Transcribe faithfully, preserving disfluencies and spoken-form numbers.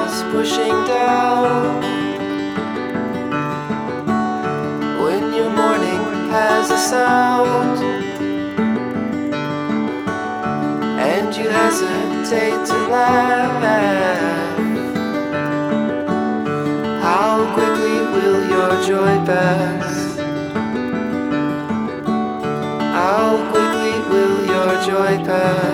walls pushing down. When your morning has a sound and you hesitate to laugh, how quickly will your joy pass? How quickly will your joy pass?